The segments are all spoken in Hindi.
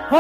हो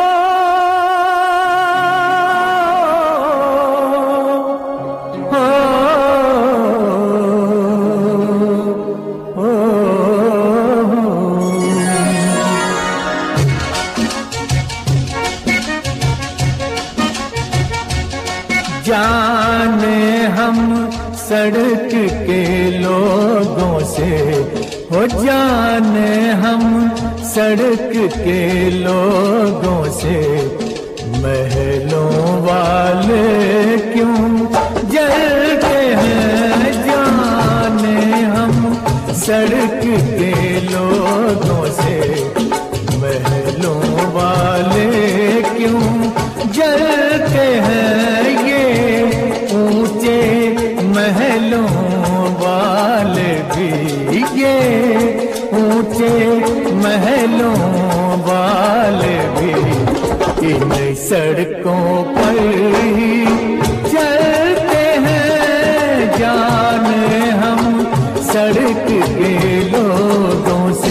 जाने हम सड़क के लोगों से, हो जाने हम सड़क के लोगों से, महलों वाले क्यों जलते हैं। जाने हम सड़क के लोगों से, महलों वाले क्यों जलते हैं। ऊंचे महलों वाले भी, ये ऊंचे महलों वाले भी इन सड़कों पर ही चलते हैं। जाने हम सड़क के लोगों से।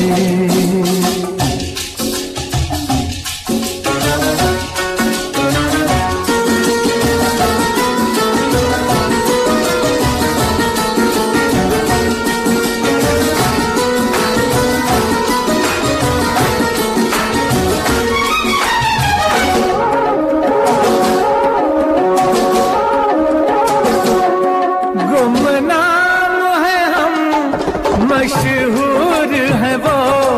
मशहूर है वो,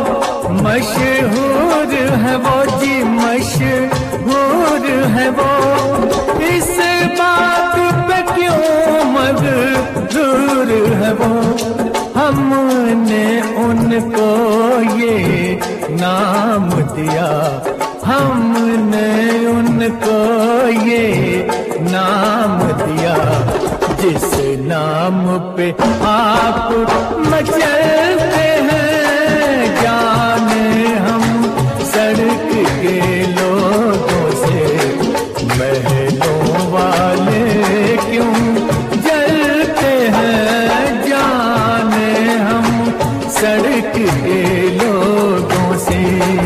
मशहूर है वो जी, मशहूर है वो। इस बात पे क्यों मजबूर है वो। हमने उनको ये नाम दिया, हमने उनको ये नाम दिया, जिस नाम पे आप मचलते हैं। जाने हम सड़क के लोगों से, महलों वाले क्यों जलते हैं। जाने हम सड़क के लोगों से।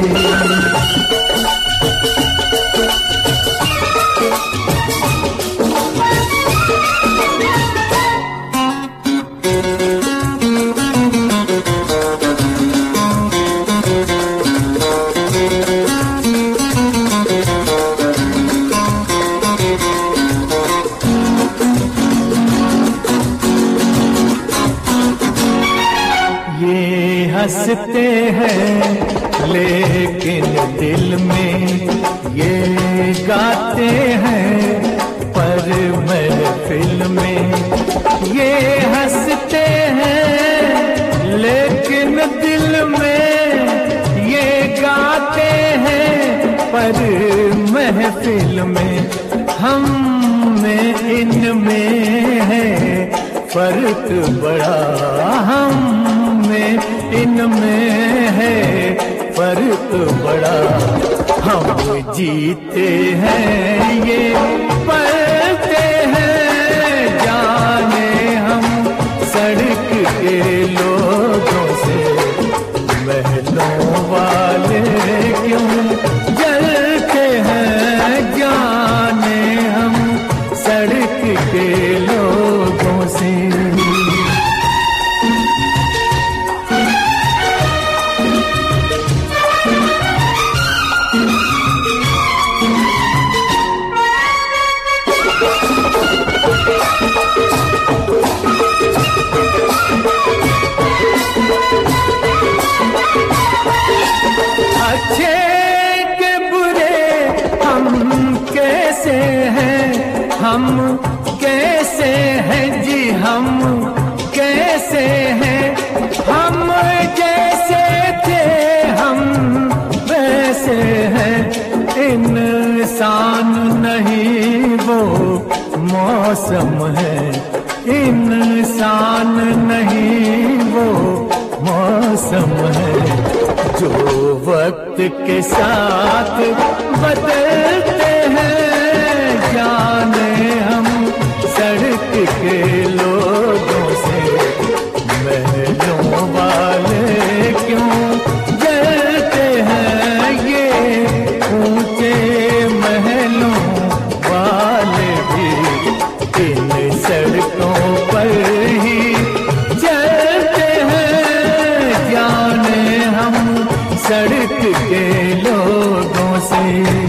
हंसते हैं लेकिन दिल में ये गाते हैं, पर महफिल में ये हंसते हैं लेकिन दिल में ये गाते हैं, पर महफिल में हम में इनमें है फर्क बड़ा। हम इनमें है फर्क बड़ा। हम जीते हैं ये पलते हैं। जाने हम सड़क के लोगों से, महलों वाले क्यों जलते हैं। जाने हम सड़क के लोगों से। अच्छे के बुरे हम कैसे हैं, हम कैसे हैं जी, हम कैसे हैं। हम जैसे थे हम वैसे हैं। इंसान नहीं वो मौसम है, इंसान नहीं वो मौसम है, जो वक्त के साथ बदलते हैं। जाने हम सड़क के लोगों से, महलों वाले क्यों जलते हैं। ये ऊंचे रे।